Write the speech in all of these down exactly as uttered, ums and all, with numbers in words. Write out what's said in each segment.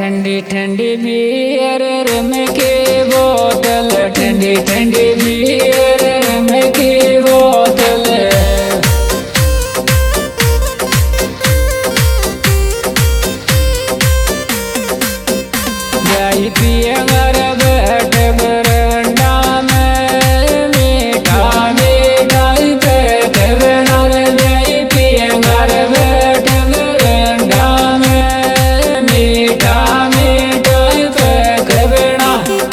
ठंडी ठंडी बियर रम के बोतल, ठंडी ठंडी बियर रम की बोतल। जाई पिए घर बैठ बरंडा में, मीठा मीठा पे बना। जाई पिए घर बैठ बरंडा में, मीठा मीठा पे बना।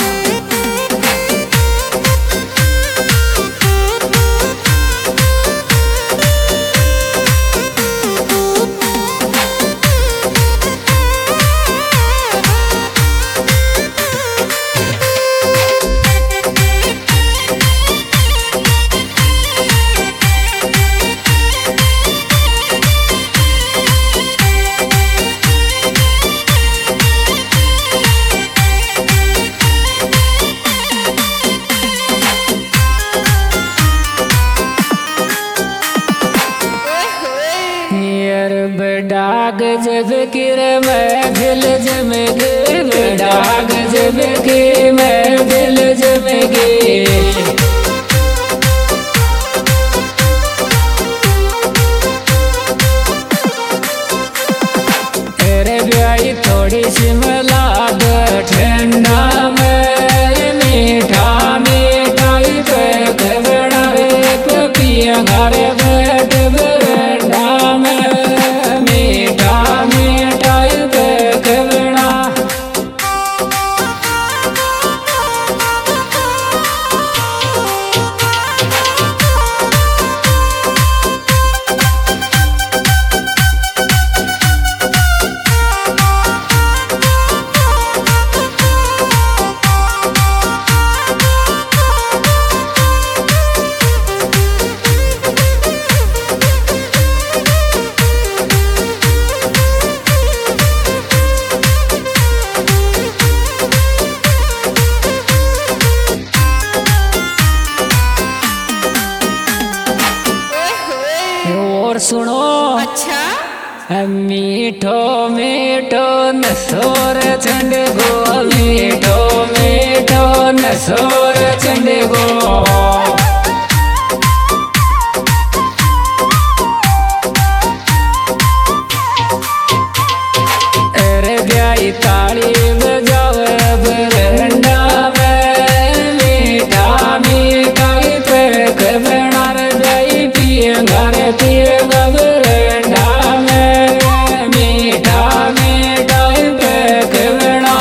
डाग जब किर महफिल जमगे, डाग जब के महफिल जमगे। तेरे ब्याई थोड़ी सी मिलाद ठंडा में, मीठा मीठा पे बना। पिया घर बैठ बरंडा में, मीठा मीठा पे बना। और सुनो, अच्छा मीठो मीठो नसोर चंड गो, मीठो मीठो नसोर चंड गो। अरे ब्याई ताली बजावे बरंडा में, मीठा मीठा पे बना। ब्याई पिए घर पिए बरंडा में, मीठा मीठा पे बना।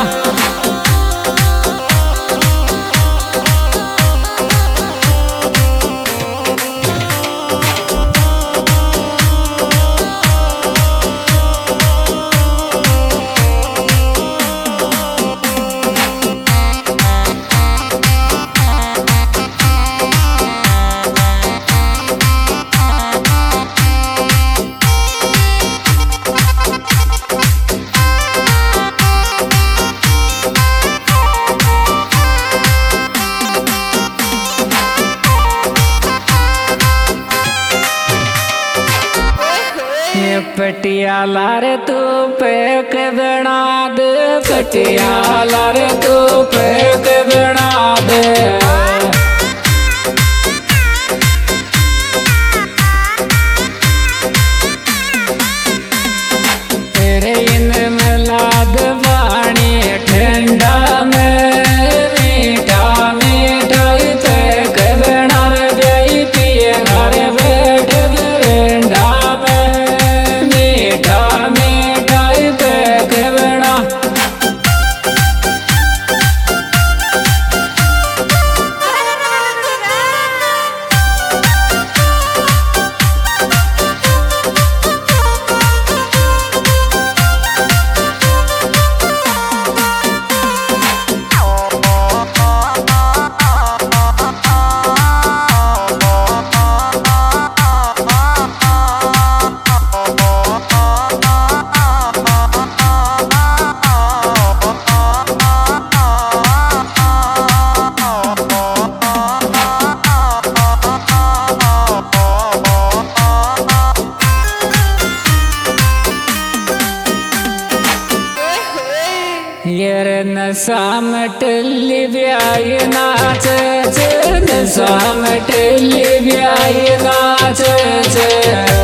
पटियाला रे तू पैक बना दे, पटियाला रे तू पैक बना दे। तेरे इन मिलाद पानी ठंडा में, मीठा मीठा पे बना। जाई पिए घर बैठ बरंडा में, मीठा मीठा पे बना। નશામાં ટલ્લી વ્યાય નાચે છે નશામાં ટલ્લી વ્યાય નાચે છે